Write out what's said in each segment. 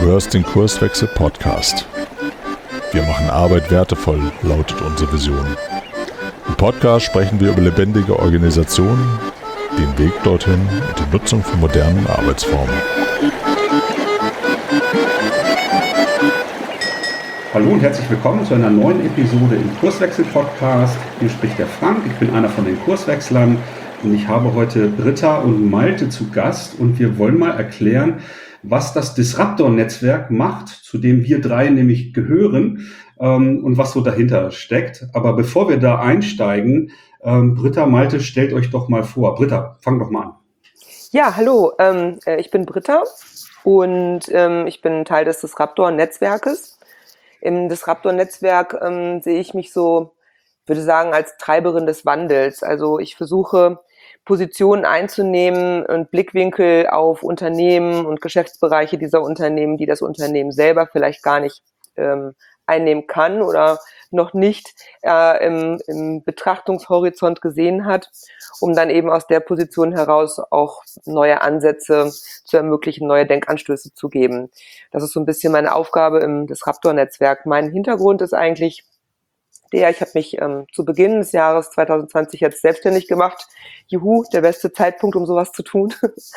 hörst den Kurswechsel Podcast. Wir machen Arbeit wertevoll, lautet unsere Vision. Im Podcast sprechen wir über lebendige Organisationen, den Weg dorthin und die Nutzung von modernen Arbeitsformen. Hallo und herzlich willkommen zu einer neuen Episode im Kurswechsel Podcast. Hier spricht der Frank, ich bin einer von den Kurswechslern und ich habe heute Britta und Malte zu Gast und wir wollen mal erklären, was das Disruptor-Netzwerk macht, zu dem wir drei nämlich gehören und was so dahinter steckt. Aber bevor wir da einsteigen, Britta, Malte, stellt euch doch mal vor. Britta, fang doch mal an. Ja, hallo, ich bin Britta und ich bin Teil des Disruptor-Netzwerkes. Im Disruptor-Netzwerk sehe ich mich so, würde sagen, als Treiberin des Wandels. Also ich versuche, Positionen einzunehmen und Blickwinkel auf Unternehmen und Geschäftsbereiche dieser Unternehmen, die das Unternehmen selber vielleicht gar nicht einnehmen kann oder noch nicht im Betrachtungshorizont gesehen hat, um dann eben aus der Position heraus auch neue Ansätze zu ermöglichen, neue Denkanstöße zu geben. Das ist so ein bisschen meine Aufgabe im Disruptor-Netzwerk. Mein Hintergrund ist eigentlich ich habe mich zu Beginn des Jahres 2020 jetzt selbstständig gemacht. Juhu, der beste Zeitpunkt, um sowas zu tun.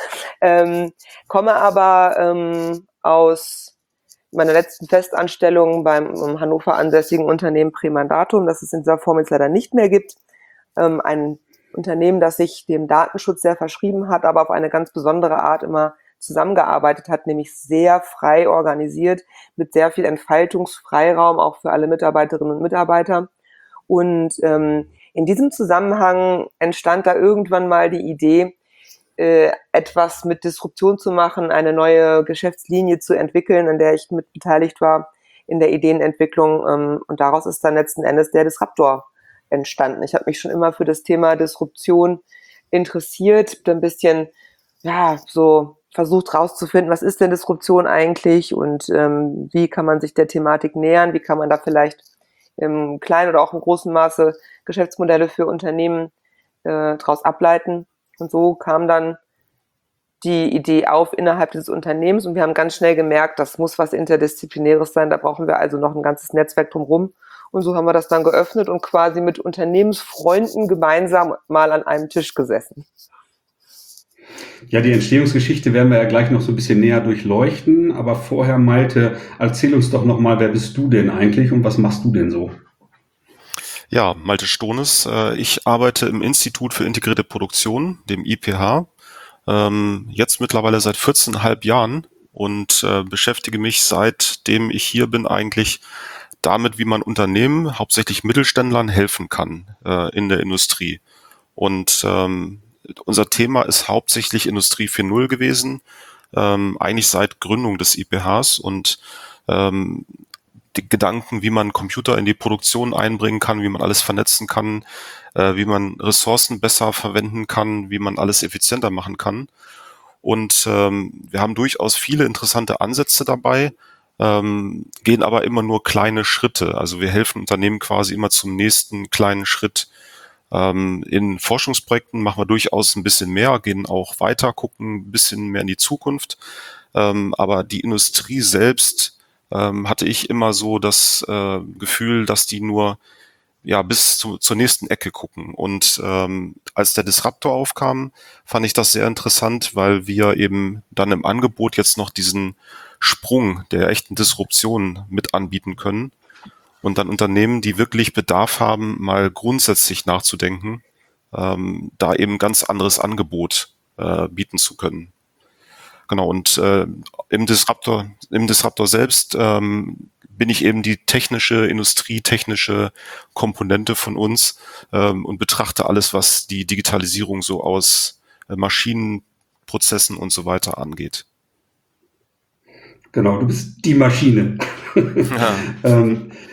Komme aber aus meiner letzten Festanstellung beim Hannover ansässigen Unternehmen Premandatum, das es in dieser Form jetzt leider nicht mehr gibt. Ein Unternehmen, das sich dem Datenschutz sehr verschrieben hat, aber auf eine ganz besondere Art immer zusammengearbeitet hat, nämlich sehr frei organisiert, mit sehr viel Entfaltungsfreiraum, auch für alle Mitarbeiterinnen und Mitarbeiter. Und in diesem Zusammenhang entstand da irgendwann mal die Idee, etwas mit Disruption zu machen, eine neue Geschäftslinie zu entwickeln, an der ich mit beteiligt war in der Ideenentwicklung. Und daraus ist dann letzten Endes der Disruptor entstanden. Ich habe mich schon immer für das Thema Disruption interessiert, ein bisschen, so versucht rauszufinden, was ist denn Disruption eigentlich und wie kann man sich der Thematik nähern, wie kann man da vielleicht im kleinen oder auch im großen Maße Geschäftsmodelle für Unternehmen daraus ableiten. Und so kam dann die Idee auf innerhalb des Unternehmens und wir haben ganz schnell gemerkt, das muss was Interdisziplinäres sein, da brauchen wir also noch ein ganzes Netzwerk drumherum. Und so haben wir das dann geöffnet und quasi mit Unternehmensfreunden gemeinsam mal an einem Tisch gesessen. Ja, die Entstehungsgeschichte werden wir ja gleich noch so ein bisschen näher durchleuchten. Aber vorher, Malte, erzähl uns doch nochmal, wer bist du denn eigentlich und was machst du denn so? Ja, Malte Stohnes. Ich arbeite im Institut für integrierte Produktion, dem IPH, jetzt mittlerweile seit 14,5 Jahren und beschäftige mich, seitdem ich hier bin, eigentlich damit, wie man Unternehmen, hauptsächlich Mittelständlern, helfen kann in der Industrie. Und unser Thema ist hauptsächlich Industrie 4.0 gewesen, eigentlich seit Gründung des IPHs und die Gedanken, wie man Computer in die Produktion einbringen kann, wie man alles vernetzen kann, wie man Ressourcen besser verwenden kann, wie man alles effizienter machen kann. Und wir haben durchaus viele interessante Ansätze dabei, gehen aber immer nur kleine Schritte. Also wir helfen Unternehmen quasi immer zum nächsten kleinen Schritt. In Forschungsprojekten machen wir durchaus ein bisschen mehr, gehen auch weiter, gucken ein bisschen mehr in die Zukunft. Aber die Industrie selbst hatte ich immer so das Gefühl, dass die nur bis zur nächsten Ecke gucken. Und als der Disruptor aufkam, fand ich das sehr interessant, weil wir eben dann im Angebot jetzt noch diesen Sprung der echten Disruption mit anbieten können. Und dann Unternehmen, die wirklich Bedarf haben, mal grundsätzlich nachzudenken, da eben ganz anderes Angebot bieten zu können. Genau, und im Disruptor selbst bin ich eben die industrietechnische Komponente von uns und betrachte alles, was die Digitalisierung so aus Maschinenprozessen und so weiter angeht. Genau, du bist die Maschine. Ja.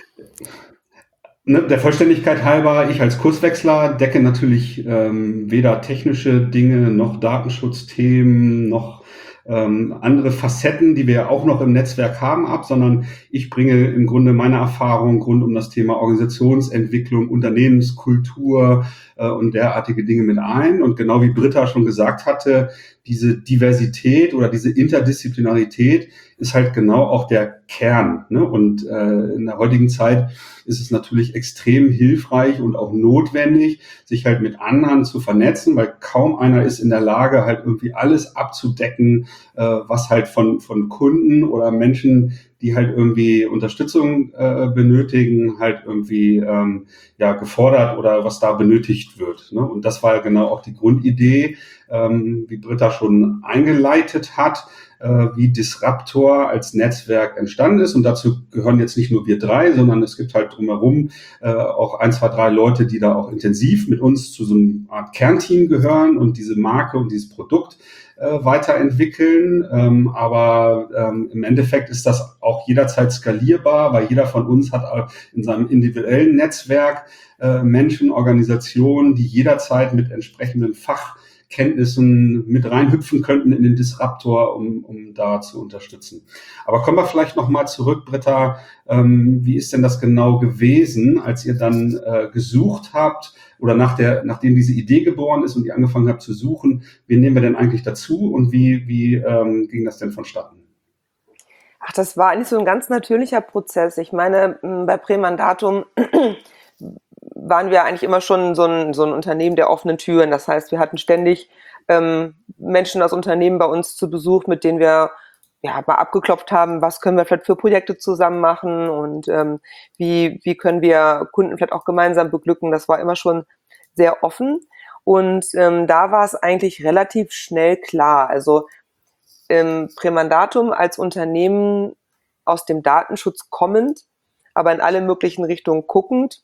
Der Vollständigkeit halber, ich als Kurswechsler decke natürlich weder technische Dinge noch Datenschutzthemen noch andere Facetten, die wir ja auch noch im Netzwerk haben, ab, sondern ich bringe im Grunde meine Erfahrung rund um das Thema Organisationsentwicklung, Unternehmenskultur und derartige Dinge mit ein. Und genau wie Britta schon gesagt hatte, diese Diversität oder diese Interdisziplinarität ist halt genau auch der Kern. Ne? Und in der heutigen Zeit ist es natürlich extrem hilfreich und auch notwendig, sich halt mit anderen zu vernetzen, weil kaum einer ist in der Lage, halt irgendwie alles abzudecken, was halt von Kunden oder Menschen, die halt irgendwie Unterstützung benötigen, halt irgendwie gefordert oder was da benötigt wird. Ne? Und das war genau auch die Grundidee, wie Britta schon eingeleitet hat, wie Disruptor als Netzwerk entstanden ist. Und dazu gehören jetzt nicht nur wir drei, sondern es gibt halt drumherum auch 1, 2, 3 Leute, die da auch intensiv mit uns zu so einer Art Kernteam gehören und diese Marke und dieses Produkt weiterentwickeln. Aber im Endeffekt ist das auch jederzeit skalierbar, weil jeder von uns hat in seinem individuellen Netzwerk Menschen, Organisationen, die jederzeit mit entsprechenden Fachkenntnissen mit reinhüpfen könnten in den Disruptor, um da zu unterstützen. Aber kommen wir vielleicht nochmal zurück, Britta. Wie ist denn das genau gewesen, als ihr dann gesucht habt oder nachdem diese Idee geboren ist und ihr angefangen habt zu suchen, wen nehmen wir denn eigentlich dazu und wie ging das denn vonstatten? Ach, das war eigentlich so ein ganz natürlicher Prozess. Ich meine, bei Prämandatum waren wir eigentlich immer schon so ein Unternehmen der offenen Türen. Das heißt, wir hatten ständig Menschen aus Unternehmen bei uns zu Besuch, mit denen wir mal abgeklopft haben, was können wir vielleicht für Projekte zusammen machen und wie können wir Kunden vielleicht auch gemeinsam beglücken. Das war immer schon sehr offen und da war es eigentlich relativ schnell klar. Also Prämandatum als Unternehmen aus dem Datenschutz kommend, aber in alle möglichen Richtungen guckend,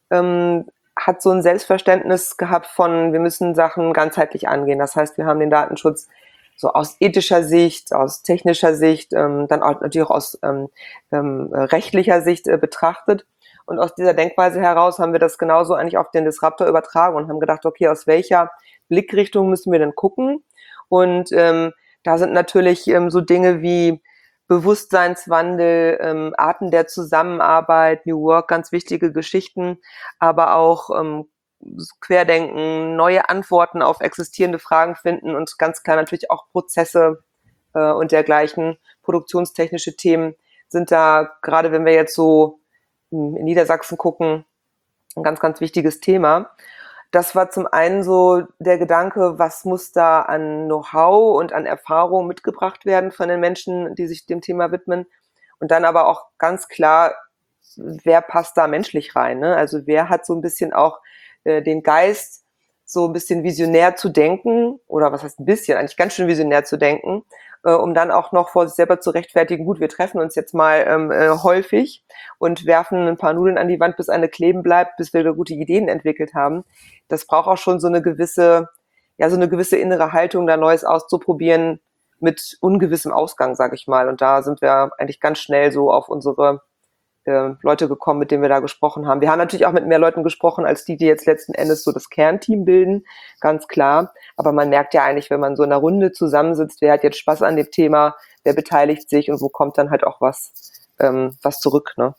hat so ein Selbstverständnis gehabt von, wir müssen Sachen ganzheitlich angehen. Das heißt, wir haben den Datenschutz so aus ethischer Sicht, aus technischer Sicht, dann auch natürlich auch aus rechtlicher Sicht betrachtet. Und aus dieser Denkweise heraus haben wir das genauso eigentlich auf den Disruptor übertragen und haben gedacht, okay, aus welcher Blickrichtung müssen wir denn gucken? Und da sind natürlich so Dinge wie Bewusstseinswandel, Arten der Zusammenarbeit, New Work, ganz wichtige Geschichten, aber auch Querdenken, neue Antworten auf existierende Fragen finden und ganz klar natürlich auch Prozesse und dergleichen, produktionstechnische Themen sind da, gerade wenn wir jetzt so in Niedersachsen gucken, ein ganz, ganz wichtiges Thema. Das war zum einen so der Gedanke, was muss da an Know-how und an Erfahrung mitgebracht werden von den Menschen, die sich dem Thema widmen. Und dann aber auch ganz klar, wer passt da menschlich rein, ne? Also wer hat so ein bisschen auch den Geist, so ein bisschen visionär zu denken, oder was heißt ein bisschen, eigentlich ganz schön visionär zu denken, um dann auch noch vor sich selber zu rechtfertigen, gut, wir treffen uns jetzt mal häufig und werfen ein paar Nudeln an die Wand, bis eine kleben bleibt, bis wir gute Ideen entwickelt haben. Das braucht auch schon so eine gewisse innere Haltung, da Neues auszuprobieren mit ungewissem Ausgang, sage ich mal. Und da sind wir eigentlich ganz schnell so auf unsere Leute gekommen, mit denen wir da gesprochen haben. Wir haben natürlich auch mit mehr Leuten gesprochen, als die jetzt letzten Endes so das Kernteam bilden, ganz klar. Aber man merkt ja eigentlich, wenn man so in einer Runde zusammensitzt, wer hat jetzt Spaß an dem Thema, wer beteiligt sich und wo kommt dann halt auch was zurück, ne?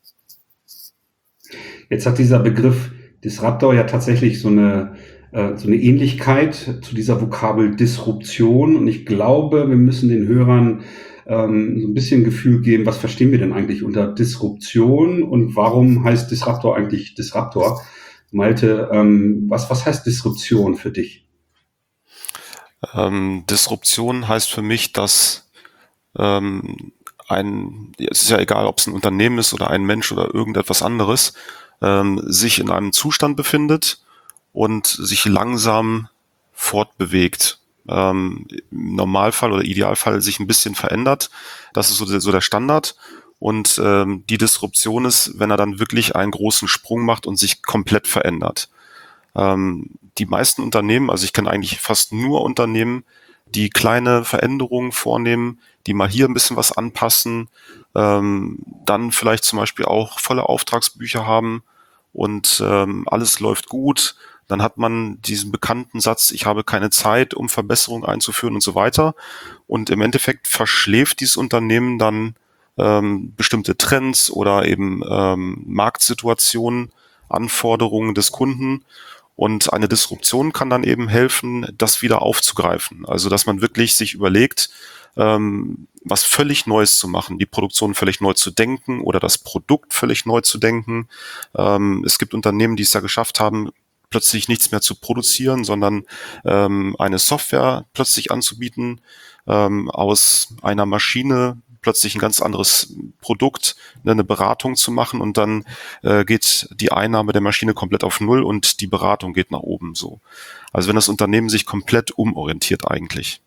Jetzt hat dieser Begriff Disruptor ja tatsächlich so eine Ähnlichkeit zu dieser Vokabel Disruption. Und ich glaube, wir müssen den Hörern so ein bisschen Gefühl geben, was verstehen wir denn eigentlich unter Disruption und warum heißt Disruptor eigentlich Disruptor? Malte, was heißt Disruption für dich? Disruption heißt für mich, dass es ist ja egal, ob es ein Unternehmen ist oder ein Mensch oder irgendetwas anderes, sich in einem Zustand befindet und sich langsam fortbewegt. Im Normalfall oder Idealfall sich ein bisschen verändert. Das ist so der Standard. Und die Disruption ist, wenn er dann wirklich einen großen Sprung macht und sich komplett verändert. Die meisten Unternehmen, also ich kenne eigentlich fast nur Unternehmen, die kleine Veränderungen vornehmen, die mal hier ein bisschen was anpassen, dann vielleicht zum Beispiel auch volle Auftragsbücher haben und alles läuft gut, dann hat man diesen bekannten Satz, ich habe keine Zeit, um Verbesserungen einzuführen und so weiter. Und im Endeffekt verschläft dieses Unternehmen dann bestimmte Trends oder eben Marktsituationen, Anforderungen des Kunden. Und eine Disruption kann dann eben helfen, das wieder aufzugreifen. Also dass man wirklich sich überlegt, was völlig Neues zu machen, die Produktion völlig neu zu denken oder das Produkt völlig neu zu denken. Es gibt Unternehmen, die es ja geschafft haben, plötzlich nichts mehr zu produzieren, sondern eine Software plötzlich anzubieten, aus einer Maschine plötzlich ein ganz anderes Produkt, eine Beratung zu machen und dann geht die Einnahme der Maschine komplett auf Null und die Beratung geht nach oben so. Also wenn das Unternehmen sich komplett umorientiert eigentlich.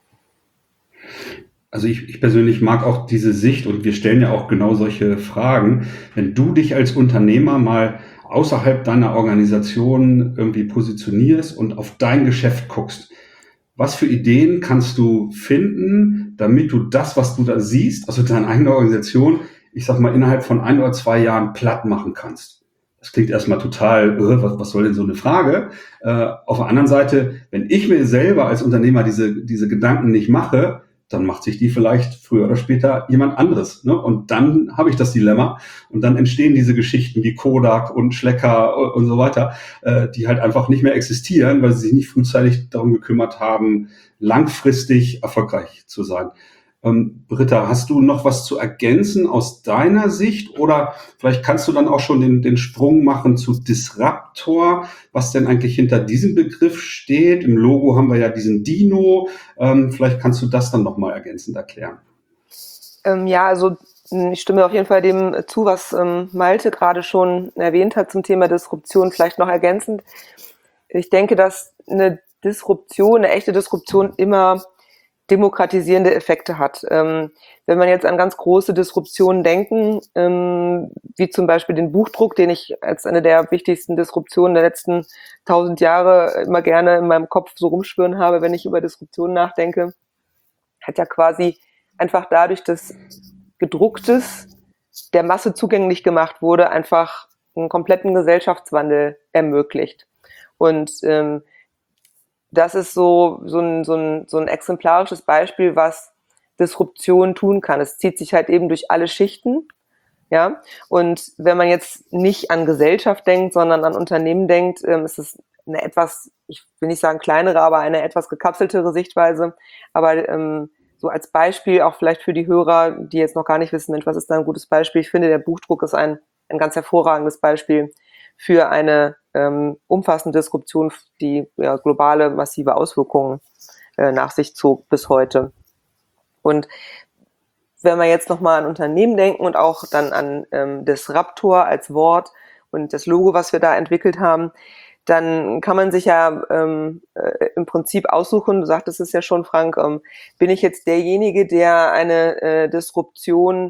Also ich persönlich mag auch diese Sicht und wir stellen ja auch genau solche Fragen. Wenn du dich als Unternehmer mal außerhalb deiner Organisation irgendwie positionierst und auf dein Geschäft guckst, was für Ideen kannst du finden, damit du das, was du da siehst, also deine eigene Organisation, ich sag mal, innerhalb von 1 oder 2 Jahren platt machen kannst? Das klingt erstmal total, was soll denn so eine Frage? Auf der anderen Seite, wenn ich mir selber als Unternehmer diese Gedanken nicht mache, dann macht sich die vielleicht früher oder später jemand anderes. Ne? Und dann habe ich das Dilemma und dann entstehen diese Geschichten wie Kodak und Schlecker und so weiter, die halt einfach nicht mehr existieren, weil sie sich nicht frühzeitig darum gekümmert haben, langfristig erfolgreich zu sein. Britta, hast du noch was zu ergänzen aus deiner Sicht oder vielleicht kannst du dann auch schon den Sprung machen zu Disruptor, was denn eigentlich hinter diesem Begriff steht? Im Logo haben wir ja diesen Dino, vielleicht kannst du das dann nochmal ergänzend erklären. Ja, also ich stimme auf jeden Fall dem zu, was Malte gerade schon erwähnt hat zum Thema Disruption, vielleicht noch ergänzend. Ich denke, dass eine echte Disruption immer demokratisierende Effekte hat. Wenn man jetzt an ganz große Disruptionen denken, wie zum Beispiel den Buchdruck, den ich als eine der wichtigsten Disruptionen der letzten 1000 Jahre immer gerne in meinem Kopf so rumschwirren habe, wenn ich über Disruptionen nachdenke, hat ja quasi einfach dadurch, dass Gedrucktes der Masse zugänglich gemacht wurde, einfach einen kompletten Gesellschaftswandel ermöglicht. Und das ist so ein exemplarisches Beispiel, was Disruption tun kann. Es zieht sich halt eben durch alle Schichten, ja. Und wenn man jetzt nicht an Gesellschaft denkt, sondern an Unternehmen denkt, ist es eine etwas, ich will nicht sagen kleinere, aber eine etwas gekapseltere Sichtweise. Aber so als Beispiel auch vielleicht für die Hörer, die jetzt noch gar nicht wissen, Mensch, was ist da ein gutes Beispiel? Ich finde, der Buchdruck ist ein ganz hervorragendes Beispiel für eine umfassende Disruption, die ja, globale, massive Auswirkungen nach sich zog bis heute. Und wenn wir jetzt nochmal an Unternehmen denken und auch dann an Disruptor als Wort und das Logo, was wir da entwickelt haben, dann kann man sich ja im Prinzip aussuchen, du sagtest es ja schon, Frank, bin ich jetzt derjenige, der eine Disruption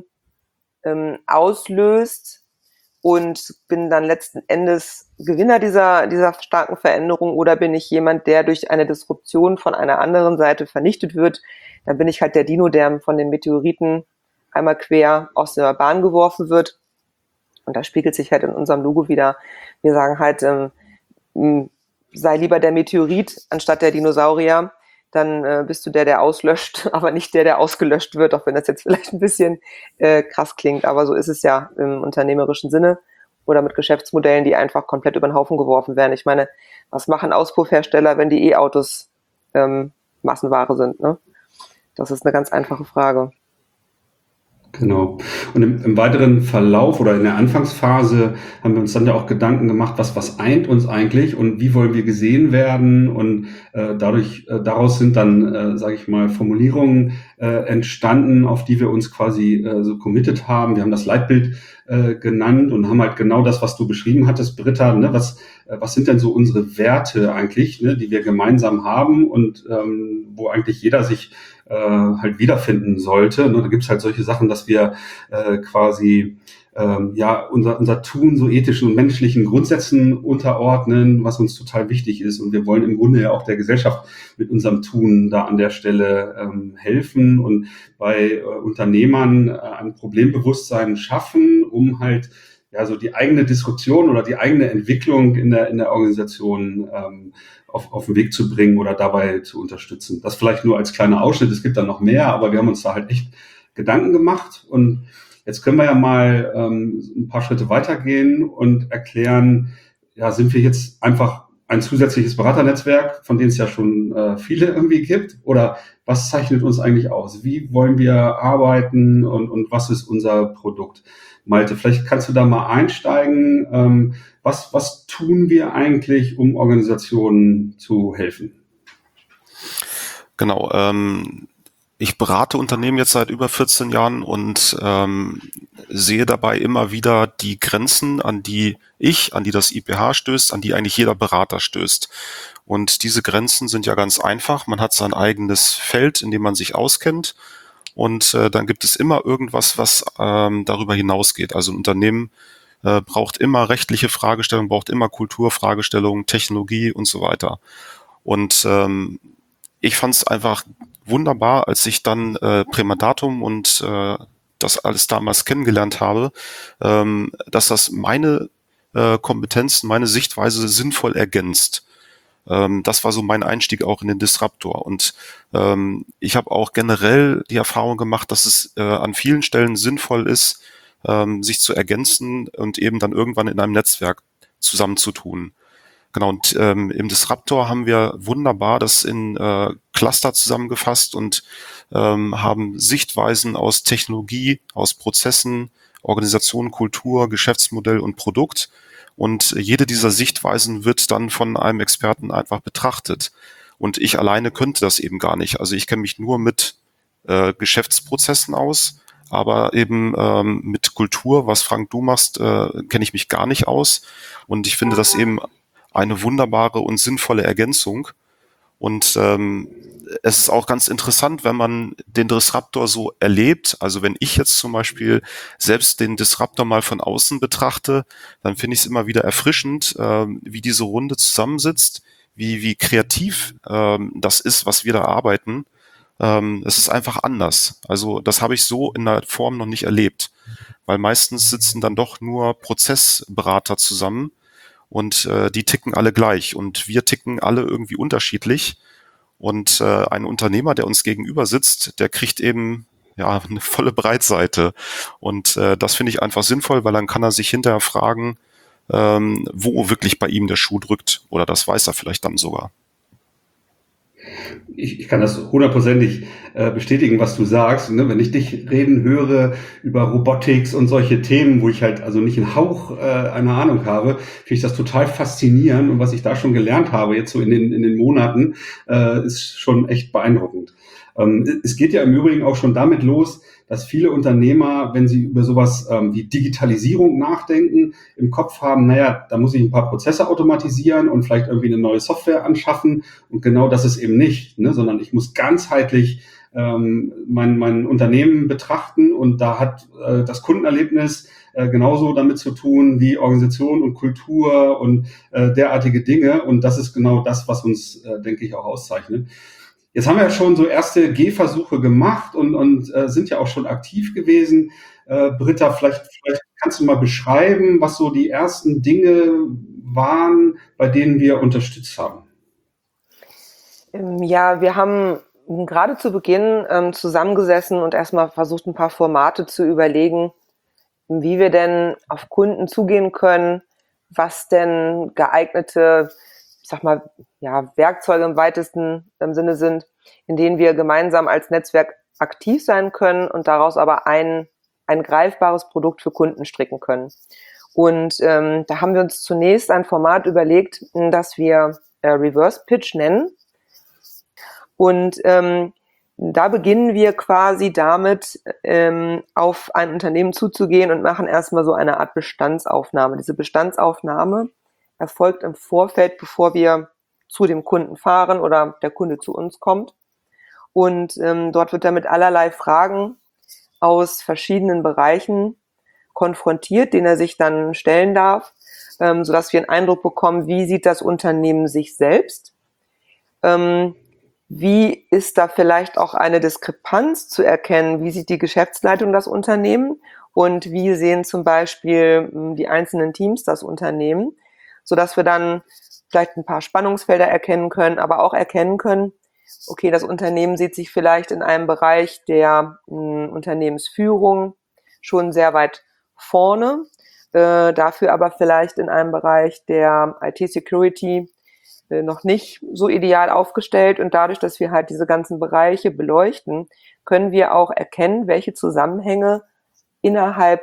auslöst und bin dann letzten Endes Gewinner dieser starken Veränderung, oder bin ich jemand, der durch eine Disruption von einer anderen Seite vernichtet wird? Dann bin ich halt der Dino, der von den Meteoriten einmal quer aus der Bahn geworfen wird. Und das spiegelt sich halt in unserem Logo wieder. Wir sagen halt, sei lieber der Meteorit anstatt der Dinosaurier. Dann bist du der auslöscht, aber nicht der ausgelöscht wird, auch wenn das jetzt vielleicht ein bisschen krass klingt. Aber so ist es ja im unternehmerischen Sinne oder mit Geschäftsmodellen, die einfach komplett über den Haufen geworfen werden. Ich meine, was machen Auspuffhersteller, wenn die E-Autos Massenware sind? Ne? Das ist eine ganz einfache Frage. Genau. Und im weiteren Verlauf oder in der Anfangsphase haben wir uns dann ja auch Gedanken gemacht, was eint uns eigentlich und wie wollen wir gesehen werden? Und daraus sind dann, sage ich mal, Formulierungen entstanden, auf die wir uns quasi so committed haben. Wir haben das Leitbild genannt und haben halt genau das, was du beschrieben hattest, Britta, ne? Was sind denn so unsere Werte eigentlich, ne, die wir gemeinsam haben und wo eigentlich jeder sich halt wiederfinden sollte. Ne? Da gibt's halt solche Sachen, dass wir quasi unser Tun so ethischen und menschlichen Grundsätzen unterordnen, was uns total wichtig ist. Und wir wollen im Grunde ja auch der Gesellschaft mit unserem Tun da an der Stelle helfen und bei Unternehmern ein Problembewusstsein schaffen, um halt so die eigene Disruption oder die eigene Entwicklung in der Organisation auf den Weg zu bringen oder dabei zu unterstützen. Das vielleicht nur als kleiner Ausschnitt. Es gibt dann noch mehr, aber wir haben uns da halt echt Gedanken gemacht. Und jetzt können wir ja mal ein paar Schritte weitergehen und erklären, ja, sind wir jetzt einfach ein zusätzliches Beraternetzwerk, von denen es ja schon viele irgendwie gibt? Oder was zeichnet uns eigentlich aus? Wie wollen wir arbeiten und was ist unser Produkt? Malte, vielleicht kannst du da mal einsteigen. Was tun wir eigentlich, um Organisationen zu helfen? Genau, ich berate Unternehmen jetzt seit über 14 Jahren und sehe dabei immer wieder die Grenzen, an die das IPH stößt, an die eigentlich jeder Berater stößt. Und diese Grenzen sind ja ganz einfach. Man hat sein eigenes Feld, in dem man sich auskennt. Und dann gibt es immer irgendwas, was darüber hinausgeht. Also ein Unternehmen braucht immer rechtliche Fragestellungen, braucht immer Kulturfragestellungen, Technologie und so weiter. Und ich fand es einfach wunderbar, als ich dann Prämadatum und das alles damals kennengelernt habe, dass das meine Kompetenzen, meine Sichtweise sinnvoll ergänzt. Das war so mein Einstieg auch in den Disruptor. Und ich habe auch generell die Erfahrung gemacht, dass es an vielen Stellen sinnvoll ist, sich zu ergänzen und eben dann irgendwann in einem Netzwerk zusammenzutun. Genau, und im Disruptor haben wir wunderbar das in Cluster zusammengefasst und haben Sichtweisen aus Technologie, aus Prozessen, Organisation, Kultur, Geschäftsmodell und Produkt. Und jede dieser Sichtweisen wird dann von einem Experten einfach betrachtet. Und ich alleine könnte das eben gar nicht. Also ich kenne mich nur mit Geschäftsprozessen aus, aber eben mit Kultur, was Frank, du machst, kenne ich mich gar nicht aus. Und ich finde das eben eine wunderbare und sinnvolle Ergänzung. Und es ist auch ganz interessant, wenn man den Disruptor so erlebt. Also wenn ich jetzt zum Beispiel selbst den Disruptor mal von außen betrachte, dann finde ich es immer wieder erfrischend, wie diese Runde zusammensitzt, wie kreativ das ist, was wir da arbeiten. Es ist einfach anders. Also das habe ich so in der Form noch nicht erlebt, weil meistens sitzen dann doch nur Prozessberater zusammen und die ticken alle gleich und wir ticken alle irgendwie unterschiedlich. Und ein Unternehmer, der uns gegenüber sitzt, der kriegt eben ja eine volle Breitseite. Und das finde ich einfach sinnvoll, weil dann kann er sich hinterher fragen, wo wirklich bei ihm der Schuh drückt. Oder das weiß er vielleicht dann sogar. Ich kann das hundertprozentig bestätigen, was du sagst. Ne? Wenn ich dich reden höre über Robotics und solche Themen, wo ich halt also nicht einen Hauch einer Ahnung habe, finde ich das total faszinierend. Und was ich da schon gelernt habe, jetzt so in den Monaten, ist schon echt beeindruckend. Es geht ja im Übrigen auch schon damit los, dass viele Unternehmer, wenn sie über sowas wie Digitalisierung nachdenken, im Kopf haben, naja, da muss ich ein paar Prozesse automatisieren und vielleicht irgendwie eine neue Software anschaffen. Und genau das ist eben nicht, ne? Sondern ich muss ganzheitlich mein Unternehmen betrachten und da hat das Kundenerlebnis genauso damit zu tun wie Organisation und Kultur und derartige Dinge. Und das ist genau das, was uns, denke ich, auch auszeichnet. Jetzt haben wir ja schon so erste Gehversuche gemacht und sind ja auch schon aktiv gewesen. Britta, vielleicht kannst du mal beschreiben, was so die ersten Dinge waren, bei denen wir unterstützt haben. Ja, wir haben gerade zu Beginn zusammengesessen und erstmal versucht, ein paar Formate zu überlegen, wie wir denn auf Kunden zugehen können, was denn geeignete, ich sag mal, ja, Werkzeuge im weitesten Sinne sind, in denen wir gemeinsam als Netzwerk aktiv sein können und daraus aber ein greifbares Produkt für Kunden stricken können. Und da haben wir uns zunächst ein Format überlegt, das wir Reverse Pitch nennen. Und da beginnen wir quasi damit, auf ein Unternehmen zuzugehen und machen erstmal so eine Art Bestandsaufnahme. Diese Bestandsaufnahme erfolgt im Vorfeld, bevor wir zu dem Kunden fahren oder der Kunde zu uns kommt. Und dort wird er mit allerlei Fragen aus verschiedenen Bereichen konfrontiert, den er sich dann stellen darf, sodass wir einen Eindruck bekommen, wie sieht das Unternehmen sich selbst? Wie ist da vielleicht auch eine Diskrepanz zu erkennen? Wie sieht die Geschäftsleitung das Unternehmen? und wie sehen zum Beispiel die einzelnen Teams das Unternehmen, sodass wir dann vielleicht ein paar Spannungsfelder erkennen können, aber auch erkennen können, okay, das Unternehmen sieht sich vielleicht in einem Bereich der Unternehmensführung schon sehr weit vorne, dafür aber vielleicht in einem Bereich der IT-Security noch nicht so ideal aufgestellt. Und dadurch, dass wir halt diese ganzen Bereiche beleuchten, können wir auch erkennen, welche Zusammenhänge innerhalb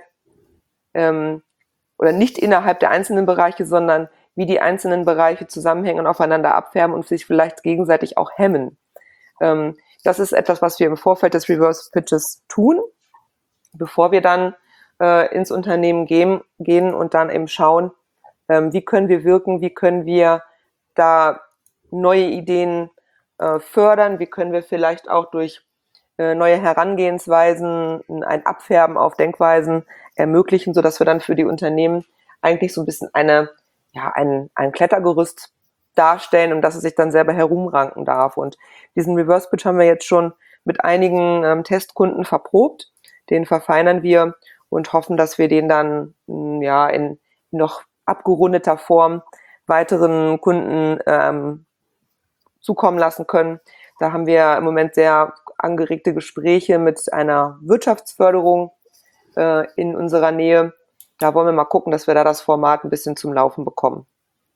oder nicht innerhalb der einzelnen Bereiche, sondern wie die einzelnen Bereiche zusammenhängen und aufeinander abfärben und sich vielleicht gegenseitig auch hemmen. Das ist etwas, was wir im Vorfeld des Reverse Pitches tun, bevor wir dann ins Unternehmen gehen und dann eben schauen, wie können wir wirken, wie können wir da neue Ideen fördern, wie können wir vielleicht auch durch neue Herangehensweisen ein Abfärben auf Denkweisen ermöglichen, sodass wir dann für die Unternehmen eigentlich so ein bisschen ein Klettergerüst darstellen und dass es sich dann selber herumranken darf. Und diesen Reverse Pitch haben wir jetzt schon mit einigen Testkunden verprobt. Den verfeinern wir und hoffen, dass wir den dann in noch abgerundeter Form weiteren Kunden zukommen lassen können. Da haben wir im Moment sehr angeregte Gespräche mit einer Wirtschaftsförderung in unserer Nähe. Da wollen wir mal gucken, dass wir da das Format ein bisschen zum Laufen bekommen.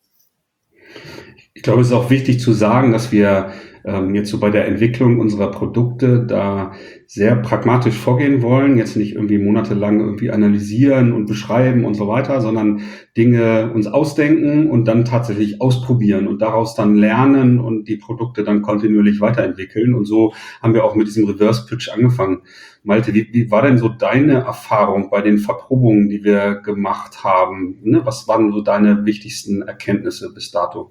Ich glaube, es ist auch wichtig zu sagen, dass wir jetzt so bei der Entwicklung unserer Produkte da sehr pragmatisch vorgehen wollen, jetzt nicht irgendwie monatelang irgendwie analysieren und beschreiben und so weiter, sondern Dinge uns ausdenken und dann tatsächlich ausprobieren und daraus dann lernen und die Produkte dann kontinuierlich weiterentwickeln. Und so haben wir auch mit diesem Reverse Pitch angefangen. Malte, wie war denn so deine Erfahrung bei den Verprobungen, die wir gemacht haben? Ne? Was waren so deine wichtigsten Erkenntnisse bis dato?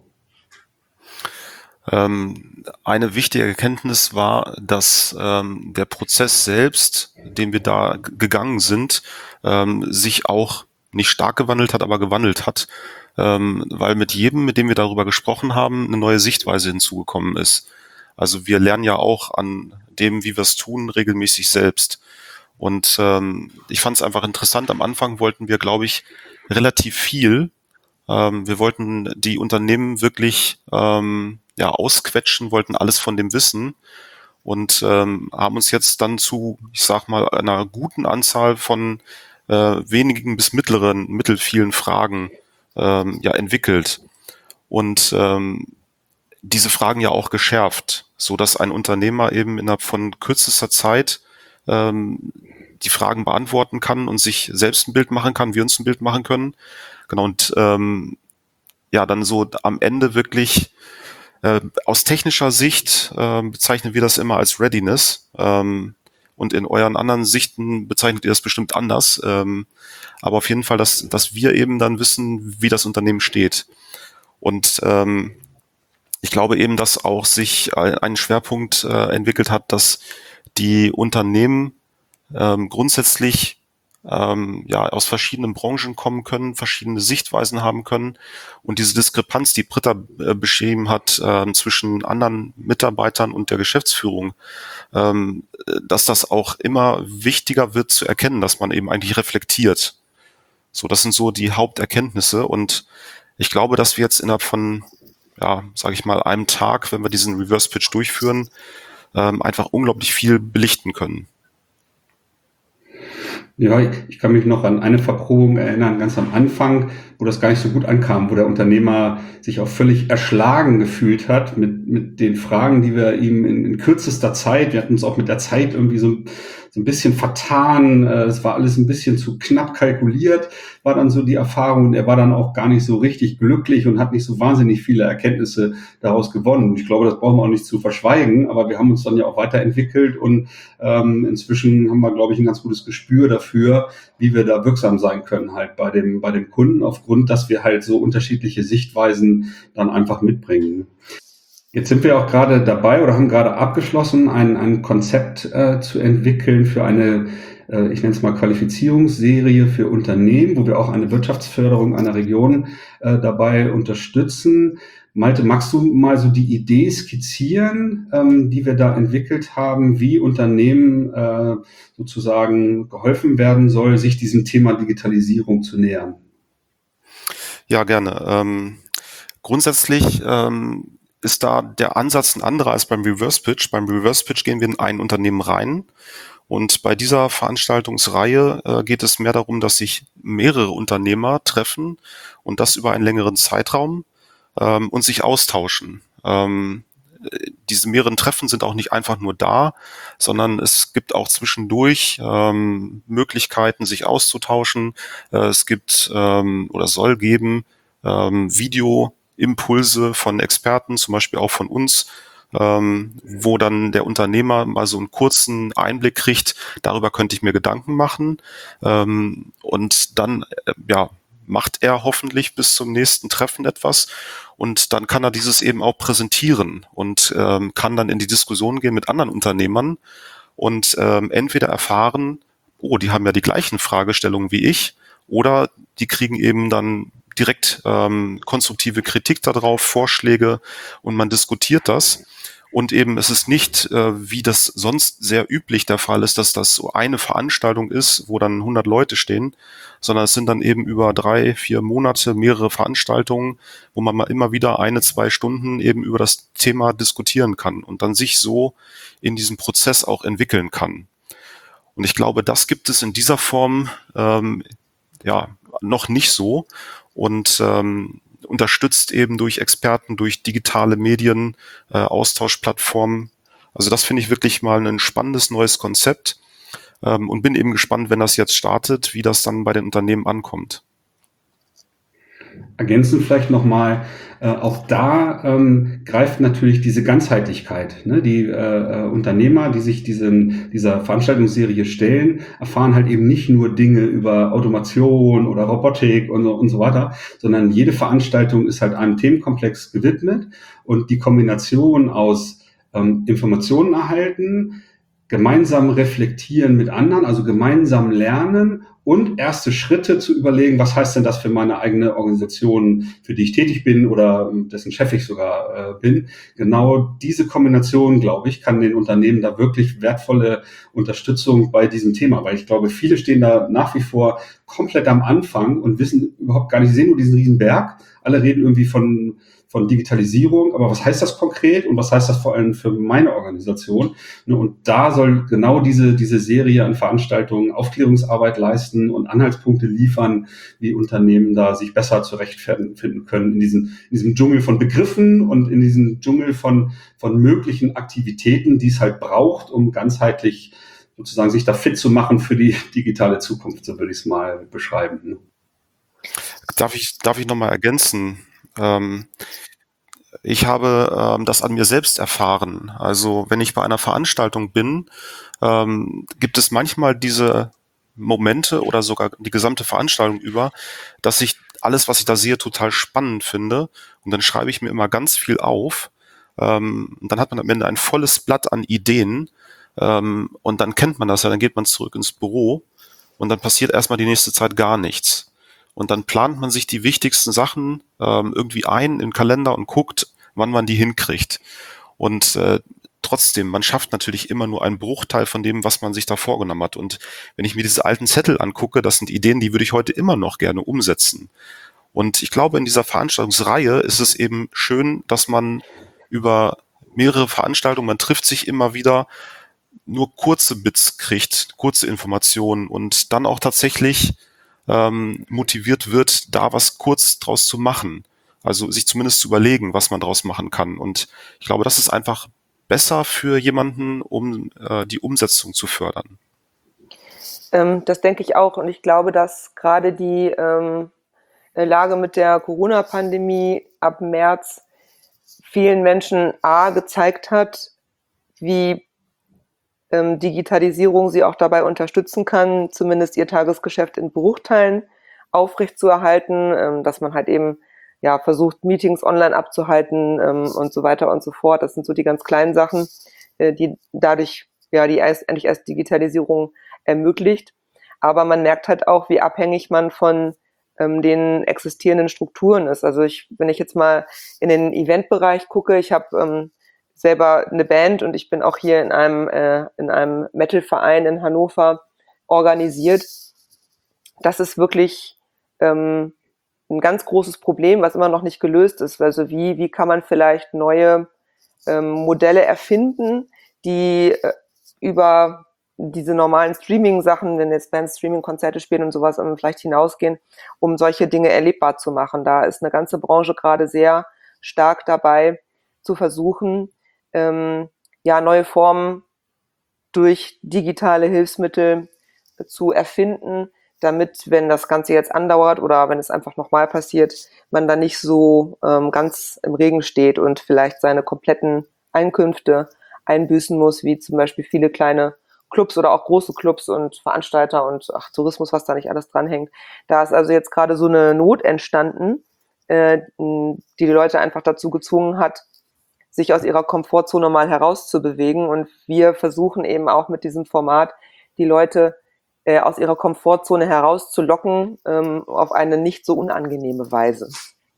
Eine wichtige Erkenntnis war, dass der Prozess selbst, den wir da gegangen sind, sich auch nicht stark gewandelt hat, aber gewandelt hat, weil mit jedem, mit dem wir darüber gesprochen haben, eine neue Sichtweise hinzugekommen ist. Also wir lernen ja auch an dem, wie wir es tun, regelmäßig selbst. Und ich fand es einfach interessant. Am Anfang wollten wir, glaube ich, relativ viel. Wir wollten die Unternehmen wirklich ausquetschen, wollten alles von dem wissen und haben uns jetzt dann zu, ich sag mal, einer guten Anzahl von wenigen bis mittelvielen Fragen entwickelt und diese Fragen ja auch geschärft, so dass ein Unternehmer eben innerhalb von kürzester Zeit die Fragen beantworten kann und sich selbst ein Bild machen kann, wir uns ein Bild machen können. Genau, und dann so am Ende wirklich aus technischer Sicht bezeichnen wir das immer als Readiness und in euren anderen Sichten bezeichnet ihr das bestimmt anders. Aber auf jeden Fall, dass wir eben dann wissen, wie das Unternehmen steht. Und ich glaube eben, dass auch sich ein Schwerpunkt entwickelt hat, dass die Unternehmen grundsätzlich aus verschiedenen Branchen kommen können, verschiedene Sichtweisen haben können und diese Diskrepanz, die Britta beschrieben hat, zwischen anderen Mitarbeitern und der Geschäftsführung, dass das auch immer wichtiger wird zu erkennen, dass man eben eigentlich reflektiert. So, das sind so die Haupterkenntnisse und ich glaube, dass wir jetzt innerhalb von, sage ich mal, einem Tag, wenn wir diesen Reverse Pitch durchführen, einfach unglaublich viel belichten können. Ja, ich kann mich noch an eine Verprobung erinnern, ganz am Anfang, wo das gar nicht so gut ankam, wo der Unternehmer sich auch völlig erschlagen gefühlt hat mit den Fragen, die wir ihm in kürzester Zeit, wir hatten uns auch mit der Zeit irgendwie so ein bisschen vertan, es war alles ein bisschen zu knapp kalkuliert, war dann so die Erfahrung und er war dann auch gar nicht so richtig glücklich und hat nicht so wahnsinnig viele Erkenntnisse daraus gewonnen. Ich glaube, das brauchen wir auch nicht zu verschweigen, aber wir haben uns dann ja auch weiterentwickelt und inzwischen haben wir, glaube ich, ein ganz gutes Gespür dafür, wie wir da wirksam sein können halt bei dem Kunden, aufgrund, dass wir halt so unterschiedliche Sichtweisen dann einfach mitbringen. Jetzt sind wir auch gerade dabei oder haben gerade abgeschlossen, ein Konzept zu entwickeln für eine, ich nenne es mal Qualifizierungsserie für Unternehmen, wo wir auch eine Wirtschaftsförderung einer Region dabei unterstützen. Malte, magst du mal so die Idee skizzieren, die wir da entwickelt haben, wie Unternehmen sozusagen geholfen werden soll, sich diesem Thema Digitalisierung zu nähern? Ja, gerne. Grundsätzlich ist da der Ansatz ein anderer als beim Reverse Pitch. Beim Reverse Pitch gehen wir in ein Unternehmen rein. Und bei dieser Veranstaltungsreihe geht es mehr darum, dass sich mehrere Unternehmer treffen und das über einen längeren Zeitraum und sich austauschen. Diese mehreren Treffen sind auch nicht einfach nur da, sondern es gibt auch zwischendurch Möglichkeiten, sich auszutauschen. Es gibt oder soll geben Videoimpulse von Experten, zum Beispiel auch von uns, wo dann der Unternehmer mal so einen kurzen Einblick kriegt, darüber könnte ich mir Gedanken machen. Und dann macht er hoffentlich bis zum nächsten Treffen etwas und dann kann er dieses eben auch präsentieren und kann dann in die Diskussion gehen mit anderen Unternehmern und entweder erfahren, oh, die haben ja die gleichen Fragestellungen wie ich, oder die kriegen eben dann direkt konstruktive Kritik darauf, Vorschläge und man diskutiert das. Und eben es ist nicht, wie das sonst sehr üblich der Fall ist, dass das so eine Veranstaltung ist, wo dann 100 Leute stehen, sondern es sind dann eben über 3-4 Monate mehrere Veranstaltungen, wo man mal immer wieder 1-2 Stunden eben über das Thema diskutieren kann und dann sich so in diesem Prozess auch entwickeln kann. Und ich glaube, das gibt es in dieser Form noch nicht so und unterstützt eben durch Experten, durch digitale Medien, Austauschplattformen. Also das finde ich wirklich mal ein spannendes neues Konzept und bin eben gespannt, wenn das jetzt startet, wie das dann bei den Unternehmen ankommt. Ergänzend vielleicht nochmal, auch da greift natürlich diese Ganzheitlichkeit. Ne? Die Unternehmer, die sich dieser Veranstaltungsserie stellen, erfahren halt eben nicht nur Dinge über Automation oder Robotik und so weiter, sondern jede Veranstaltung ist halt einem Themenkomplex gewidmet und die Kombination aus Informationen erhalten, gemeinsam reflektieren mit anderen, also gemeinsam lernen und erste Schritte zu überlegen, was heißt denn das für meine eigene Organisation, für die ich tätig bin oder dessen Chef ich sogar bin. Genau diese Kombination, glaube ich, kann den Unternehmen da wirklich wertvolle Unterstützung bei diesem Thema, weil ich glaube, viele stehen da nach wie vor komplett am Anfang und wissen überhaupt gar nicht, sehen nur diesen riesen Berg. Alle reden irgendwie von Digitalisierung, aber was heißt das konkret und was heißt das vor allem für meine Organisation? Und da soll genau diese Serie an Veranstaltungen Aufklärungsarbeit leisten und Anhaltspunkte liefern, wie Unternehmen da sich besser zurechtfinden können in diesem Dschungel von Begriffen und in diesem Dschungel von möglichen Aktivitäten, die es halt braucht, um ganzheitlich sozusagen sich da fit zu machen für die digitale Zukunft, so würde ich es mal beschreiben. Darf ich noch mal ergänzen? Ich habe das an mir selbst erfahren. Also wenn ich bei einer Veranstaltung bin, gibt es manchmal diese Momente oder sogar die gesamte Veranstaltung über, dass ich alles, was ich da sehe, total spannend finde. Und dann schreibe ich mir immer ganz viel auf. Und dann hat man am Ende ein volles Blatt an Ideen. Und dann kennt man das ja, dann geht man zurück ins Büro und dann passiert erstmal die nächste Zeit gar nichts. Und dann plant man sich die wichtigsten Sachen irgendwie ein in den Kalender und guckt, wann man die hinkriegt. Und trotzdem, man schafft natürlich immer nur einen Bruchteil von dem, was man sich da vorgenommen hat. Und wenn ich mir diese alten Zettel angucke, das sind Ideen, die würde ich heute immer noch gerne umsetzen. Und ich glaube, in dieser Veranstaltungsreihe ist es eben schön, dass man über mehrere Veranstaltungen, man trifft sich immer wieder, nur kurze Bits kriegt, kurze Informationen und dann auch tatsächlich motiviert wird, da was kurz draus zu machen. Also sich zumindest zu überlegen, was man draus machen kann. Und ich glaube, das ist einfach besser für jemanden, um die Umsetzung zu fördern. Das denke ich auch. Und ich glaube, dass gerade die Lage mit der Corona-Pandemie ab März vielen Menschen gezeigt hat, wie Digitalisierung sie auch dabei unterstützen kann, zumindest ihr Tagesgeschäft in Bruchteilen aufrechtzuerhalten, dass man halt eben versucht, Meetings online abzuhalten und so weiter und so fort. Das sind so die ganz kleinen Sachen, die dadurch eigentlich erst Digitalisierung ermöglicht. Aber man merkt halt auch, wie abhängig man von den existierenden Strukturen ist. Also wenn ich jetzt mal in den Eventbereich gucke, ich habe selber eine Band und ich bin auch hier in einem Metal-Verein in Hannover organisiert. Das ist wirklich ein ganz großes Problem, was immer noch nicht gelöst ist. Also wie kann man vielleicht neue Modelle erfinden, die über diese normalen Streaming-Sachen, wenn jetzt Bands Streaming-Konzerte spielen und sowas, vielleicht hinausgehen, um solche Dinge erlebbar zu machen. Da ist eine ganze Branche gerade sehr stark dabei, zu versuchen, neue Formen durch digitale Hilfsmittel zu erfinden, damit, wenn das Ganze jetzt andauert oder wenn es einfach nochmal passiert, man da nicht so ganz im Regen steht und vielleicht seine kompletten Einkünfte einbüßen muss, wie zum Beispiel viele kleine Clubs oder auch große Clubs und Veranstalter und Tourismus, was da nicht alles dranhängt. Da ist also jetzt gerade so eine Not entstanden, die Leute einfach dazu gezwungen hat, sich aus ihrer Komfortzone mal herauszubewegen. Und wir versuchen eben auch mit diesem Format, die Leute aus ihrer Komfortzone herauszulocken, auf eine nicht so unangenehme Weise.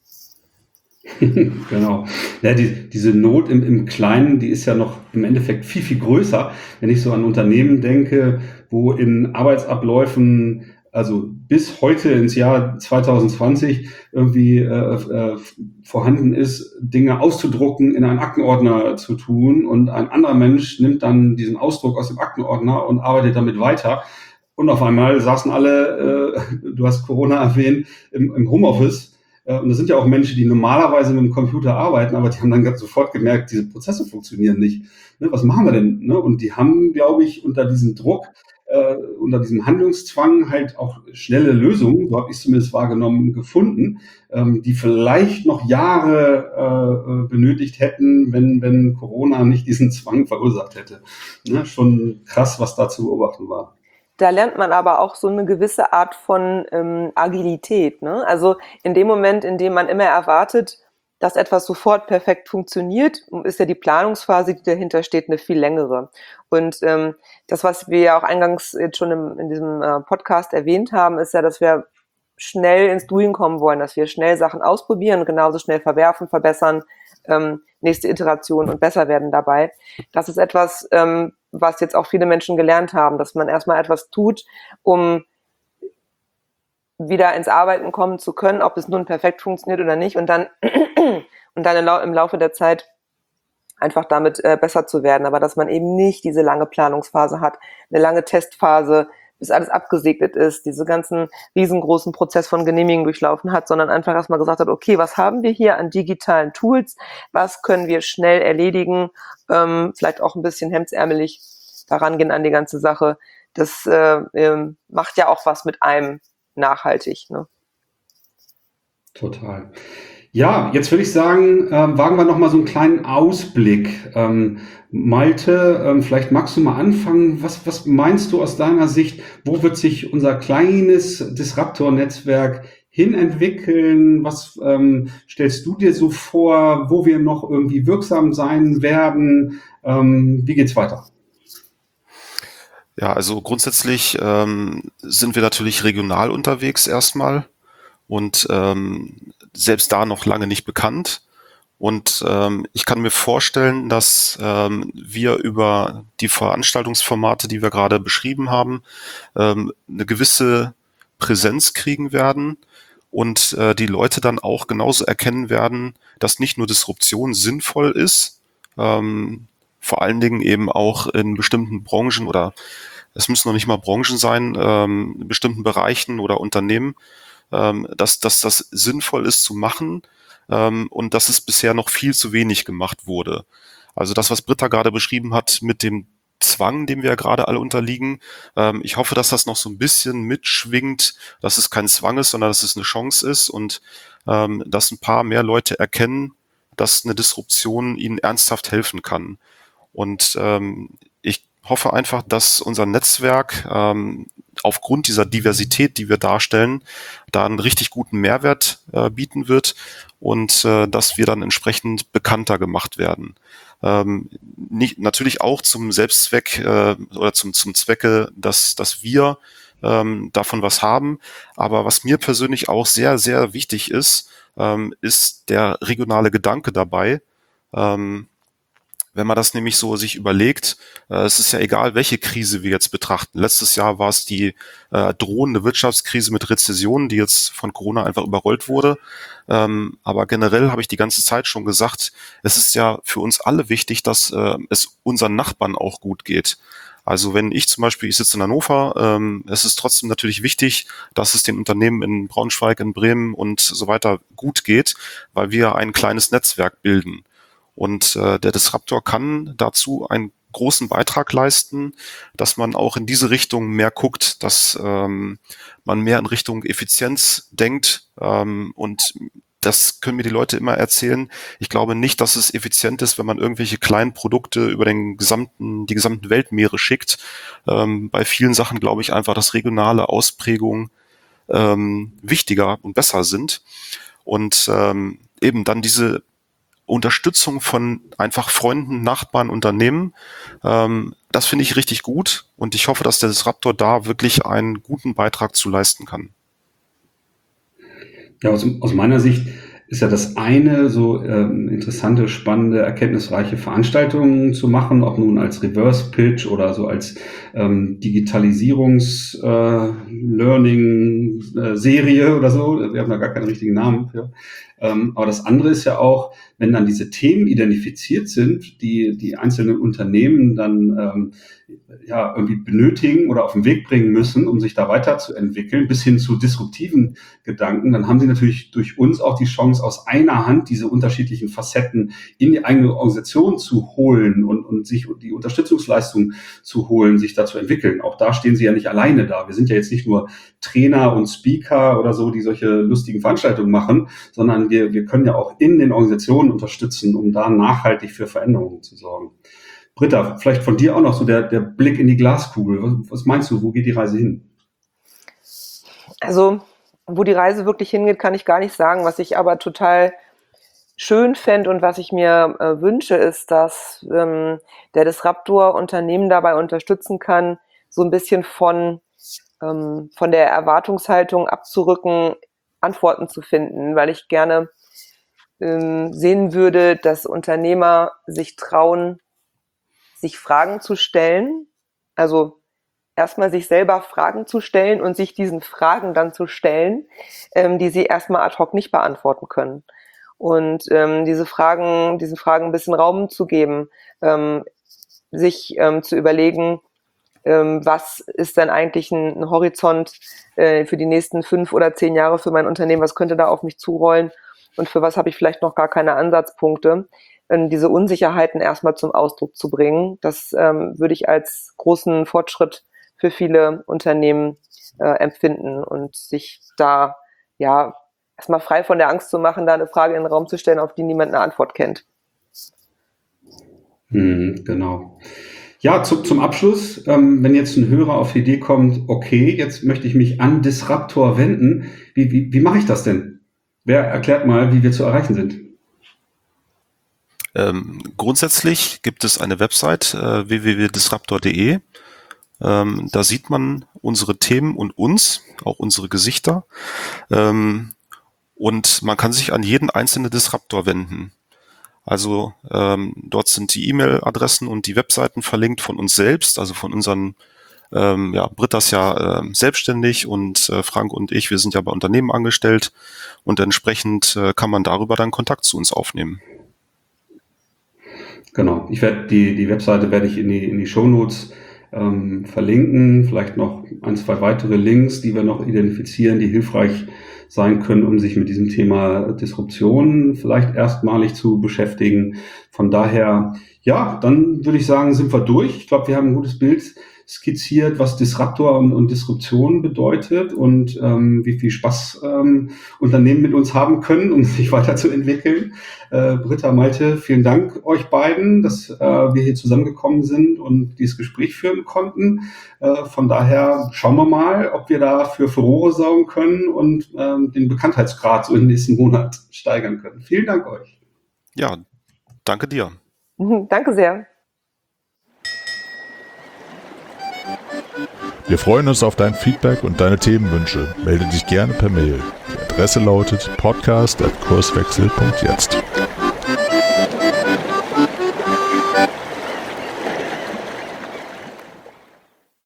Genau. Ja, diese Not im Kleinen, die ist ja noch im Endeffekt viel, viel größer. Wenn ich so an Unternehmen denke, wo in Arbeitsabläufen, also bis heute ins Jahr 2020 irgendwie vorhanden ist, Dinge auszudrucken, in einen Aktenordner zu tun und ein anderer Mensch nimmt dann diesen Ausdruck aus dem Aktenordner und arbeitet damit weiter. Und auf einmal saßen alle, du hast Corona erwähnt, im Homeoffice. Und das sind ja auch Menschen, die normalerweise mit dem Computer arbeiten, aber die haben dann ganz sofort gemerkt, diese Prozesse funktionieren nicht. Ne, was machen wir denn? Ne? Und die haben, glaube ich, unter diesem Druck, unter diesem Handlungszwang halt auch schnelle Lösungen, so habe ich es zumindest wahrgenommen, gefunden, die vielleicht noch Jahre benötigt hätten, wenn Corona nicht diesen Zwang verursacht hätte. Ne? Schon krass, was da zu beobachten war. Da lernt man aber auch so eine gewisse Art von Agilität, ne? Also in dem Moment, in dem man immer erwartet, dass etwas sofort perfekt funktioniert, ist ja die Planungsphase, die dahinter steht, eine viel längere. Und das, was wir ja auch eingangs jetzt schon in diesem Podcast erwähnt haben, ist ja, dass wir schnell ins Doing kommen wollen, dass wir schnell Sachen ausprobieren, genauso schnell verwerfen, verbessern, nächste Iteration und besser werden dabei. Das ist etwas, was jetzt auch viele Menschen gelernt haben, dass man erstmal etwas tut, um wieder ins Arbeiten kommen zu können, ob es nun perfekt funktioniert oder nicht, und dann im Laufe der Zeit einfach damit besser zu werden, aber dass man eben nicht diese lange Planungsphase hat, eine lange Testphase, bis alles abgesegnet ist, diese ganzen riesengroßen Prozess von Genehmigungen durchlaufen hat, sondern einfach erstmal gesagt hat, okay, was haben wir hier an digitalen Tools, was können wir schnell erledigen, vielleicht auch ein bisschen hemdsärmelig daran gehen an die ganze Sache. Das macht ja auch was mit einem nachhaltig. Ne? Total. Ja, jetzt würde ich sagen, wagen wir nochmal so einen kleinen Ausblick. Malte, vielleicht magst du mal anfangen. Was meinst du aus deiner Sicht? Wo wird sich unser kleines Disruptor-Netzwerk hinentwickeln? Was stellst du dir so vor, wo wir noch irgendwie wirksam sein werden? Wie geht's weiter? Ja, also grundsätzlich sind wir natürlich regional unterwegs erstmal und selbst da noch lange nicht bekannt. Und ich kann mir vorstellen, dass wir über die Veranstaltungsformate, die wir gerade beschrieben haben, eine gewisse Präsenz kriegen werden und die Leute dann auch genauso erkennen werden, dass nicht nur Disruption sinnvoll ist, vor allen Dingen eben auch in bestimmten Branchen oder es müssen noch nicht mal Branchen sein, in bestimmten Bereichen oder Unternehmen, dass das sinnvoll ist zu machen und dass es bisher noch viel zu wenig gemacht wurde. Also das, was Britta gerade beschrieben hat mit dem Zwang, dem wir ja gerade alle unterliegen, ich hoffe, dass das noch so ein bisschen mitschwingt, dass es kein Zwang ist, sondern dass es eine Chance ist und dass ein paar mehr Leute erkennen, dass eine Disruption ihnen ernsthaft helfen kann. Und ich hoffe einfach, dass unser Netzwerk aufgrund dieser Diversität, die wir darstellen, da einen richtig guten Mehrwert bieten wird und dass wir dann entsprechend bekannter gemacht werden. Natürlich auch zum Selbstzweck oder zum Zwecke, dass wir davon was haben. Aber was mir persönlich auch sehr, sehr wichtig ist, ist der regionale Gedanke dabei. Wenn man das nämlich so sich überlegt, es ist ja egal, welche Krise wir jetzt betrachten. Letztes Jahr war es die drohende Wirtschaftskrise mit Rezession, die jetzt von Corona einfach überrollt wurde. Aber generell habe ich die ganze Zeit schon gesagt, es ist ja für uns alle wichtig, dass es unseren Nachbarn auch gut geht. Also wenn ich zum Beispiel, ich sitze in Hannover, es ist trotzdem natürlich wichtig, dass es den Unternehmen in Braunschweig, in Bremen und so weiter gut geht, weil wir ein kleines Netzwerk bilden. Und der Disruptor kann dazu einen großen Beitrag leisten, dass man auch in diese Richtung mehr guckt, dass man mehr in Richtung Effizienz denkt. Und das können mir die Leute immer erzählen. Ich glaube nicht, dass es effizient ist, wenn man irgendwelche kleinen Produkte über die gesamten Weltmeere schickt. Bei vielen Sachen glaube ich einfach, dass regionale Ausprägungen wichtiger und besser sind. Und eben dann diese Unterstützung von einfach Freunden, Nachbarn, Unternehmen, das finde ich richtig gut und ich hoffe, dass der Disruptor da wirklich einen guten Beitrag zu leisten kann. Ja, aus meiner Sicht ist ja das eine, so interessante, spannende, erkenntnisreiche Veranstaltungen zu machen, ob nun als Reverse Pitch oder so als Digitalisierungs-Learning-Serie oder so. Wir haben da gar keinen richtigen Namen für. Aber das andere ist ja auch, wenn dann diese Themen identifiziert sind, die einzelnen Unternehmen dann ja irgendwie benötigen oder auf den Weg bringen müssen, um sich da weiterzuentwickeln, bis hin zu disruptiven Gedanken, dann haben sie natürlich durch uns auch die Chance, aus einer Hand diese unterschiedlichen Facetten in die eigene Organisation zu holen und sich die Unterstützungsleistung zu holen, sich da zu entwickeln. Auch da stehen sie ja nicht alleine da. Wir sind ja jetzt nicht nur Trainer und Speaker oder so, die solche lustigen Veranstaltungen machen, sondern wir können ja auch in den Organisationen unterstützen, um da nachhaltig für Veränderungen zu sorgen. Britta, vielleicht von dir auch noch so der Blick in die Glaskugel. Was meinst du, wo geht die Reise hin? Also, wo die Reise wirklich hingeht, kann ich gar nicht sagen. Was ich aber total schön fände und was ich mir wünsche, ist, dass der Disruptor Unternehmen dabei unterstützen kann, so ein bisschen von der Erwartungshaltung abzurücken, Antworten zu finden, weil ich gerne sehen würde, dass Unternehmer sich trauen, sich Fragen zu stellen, also erstmal sich selber Fragen zu stellen und sich diesen Fragen dann zu stellen, die sie erstmal ad hoc nicht beantworten können. Und diesen Fragen ein bisschen Raum zu geben, sich zu überlegen, was ist denn eigentlich ein Horizont für die nächsten 5 oder 10 Jahre für mein Unternehmen, was könnte da auf mich zurollen und für was habe ich vielleicht noch gar keine Ansatzpunkte. Diese Unsicherheiten erstmal zum Ausdruck zu bringen, das würde ich als großen Fortschritt für viele Unternehmen empfinden und sich da ja erstmal frei von der Angst zu machen, da eine Frage in den Raum zu stellen, auf die niemand eine Antwort kennt. Genau. Ja, zum Abschluss, wenn jetzt ein Hörer auf die Idee kommt, okay, jetzt möchte ich mich an Disruptor wenden, wie mache ich das denn? Wer erklärt mal, wie wir zu erreichen sind? Grundsätzlich gibt es eine Website www.disruptor.de. Da sieht man unsere Themen und uns, auch unsere Gesichter. Und man kann sich an jeden einzelnen Disruptor wenden. Also dort sind die E-Mail-Adressen und die Webseiten verlinkt von uns selbst, also von unseren, Britta ist ja selbstständig und Frank und ich, wir sind ja bei Unternehmen angestellt und entsprechend kann man darüber dann Kontakt zu uns aufnehmen. Genau, ich werde die Webseite werde ich in die Shownotes verlinken, vielleicht noch 1, 2 weitere Links, die wir noch identifizieren, die hilfreich sein können, um sich mit diesem Thema Disruption vielleicht erstmalig zu beschäftigen. Von daher, ja, dann würde ich sagen, sind wir durch. Ich glaube, wir haben ein gutes Bild skizziert, was Disruptor und Disruption bedeutet und wie viel Spaß Unternehmen mit uns haben können, um sich weiterzuentwickeln. Britta, Malte, vielen Dank euch beiden, dass wir hier zusammengekommen sind und dieses Gespräch führen konnten. Von daher schauen wir mal, ob wir da für Furore sorgen können und den Bekanntheitsgrad so im nächsten Monat steigern können. Vielen Dank euch. Ja, danke dir. Danke sehr. Wir freuen uns auf dein Feedback und deine Themenwünsche. Melde dich gerne per Mail. Die Adresse lautet podcast@kurswechsel.jetzt.